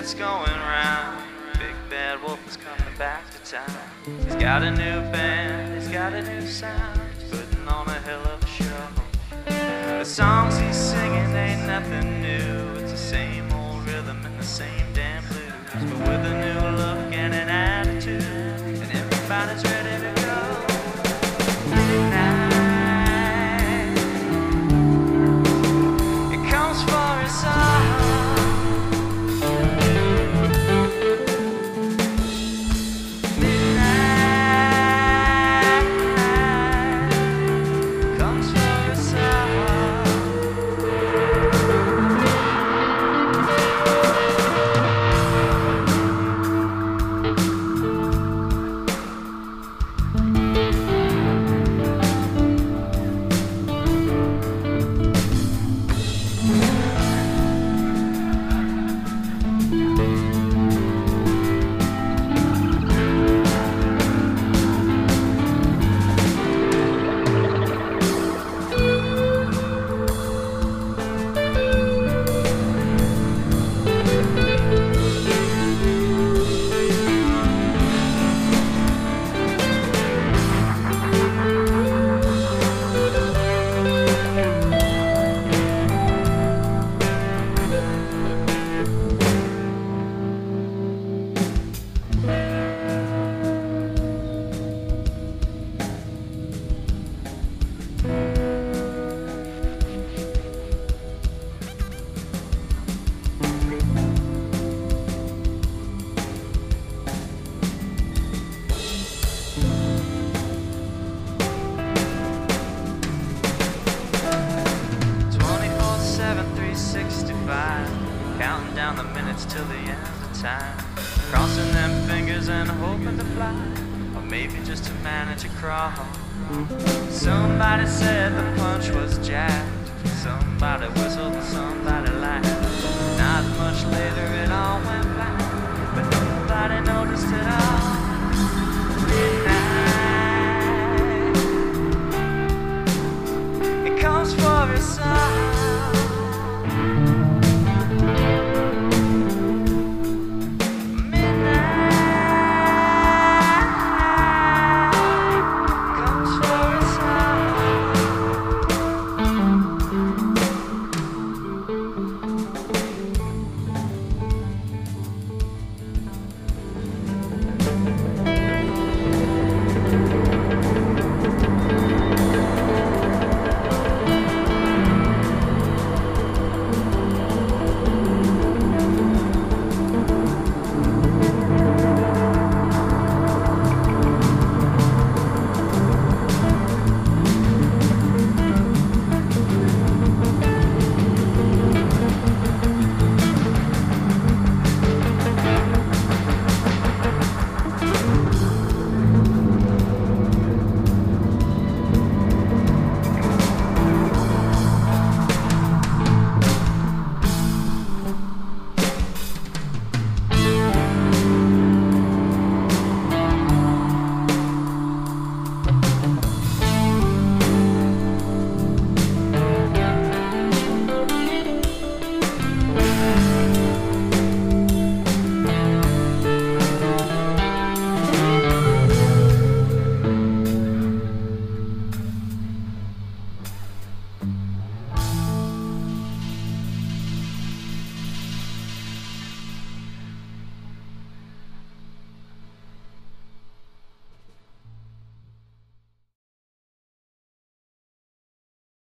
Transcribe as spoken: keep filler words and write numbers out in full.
that's going round. Big bad wolf is coming back to town. He's got a new band, he's got a new sound. He's putting on a hell of a show. The songs he's singing ain't nothing new. It's the same old rhythm and the same damn blues, but with a new look and an attitude, and everybody's ready to go. Midnight, it comes for us all. Counting down the minutes till the end of time, crossing them fingers and hoping to fly, or maybe just to manage a crawl. Somebody said the punch was jacked, somebody